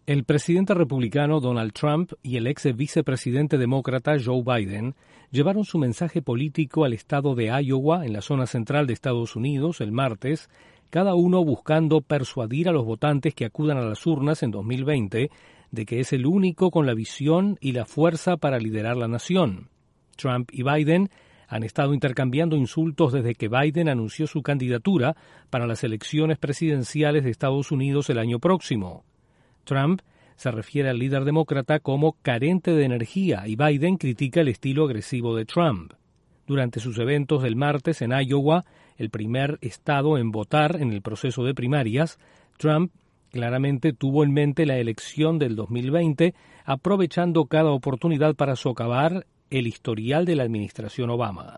El presidente republicano Donald Trump y el ex vicepresidente demócrata Joe Biden llevaron su mensaje político al estado de Iowa, en la zona central de Estados Unidos, el martes, cada uno buscando persuadir a los votantes que acudan a las urnas en 2020 de que es el único con la visión y la fuerza para liderar la nación. Trump y Biden han estado intercambiando insultos desde que Biden anunció su candidatura para las elecciones presidenciales de Estados Unidos el año próximo. Trump se refiere al líder demócrata como carente de energía y Biden critica el estilo agresivo de Trump. Durante sus eventos del martes en Iowa, el primer estado en votar en el proceso de primarias, Trump claramente tuvo en mente la elección del 2020, aprovechando cada oportunidad para socavar el historial de la administración Obama.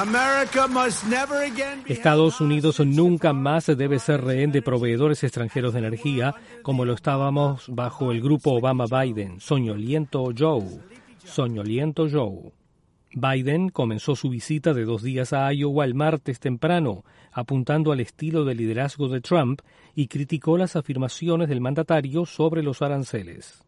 Estados Unidos nunca más debe ser rehén de proveedores extranjeros de energía, como lo estábamos bajo el grupo Obama-Biden. Soñoliento Joe. Soñoliento Joe. Biden comenzó su visita de 2 días a Iowa el martes temprano, apuntando al estilo de liderazgo de Trump y criticó las afirmaciones del mandatario sobre los aranceles.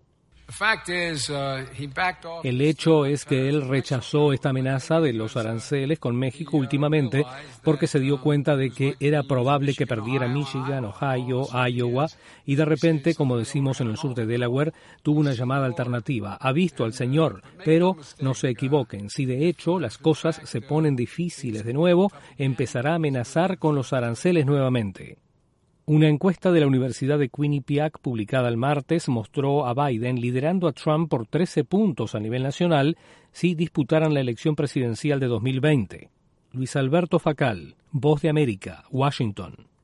El hecho es que él rechazó esta amenaza de los aranceles con México últimamente porque se dio cuenta de que era probable que perdiera Michigan, Ohio, Iowa y de repente, como decimos en el sur de Delaware, tuvo una llamada alternativa. Ha visto al señor, pero no se equivoquen. Si de hecho las cosas se ponen difíciles de nuevo, empezará a amenazar con los aranceles nuevamente. Una encuesta de la Universidad de Quinnipiac publicada el martes mostró a Biden liderando a Trump por 13 puntos a nivel nacional si disputaran la elección presidencial de 2020. Luis Alberto Facal, Voz de América, Washington.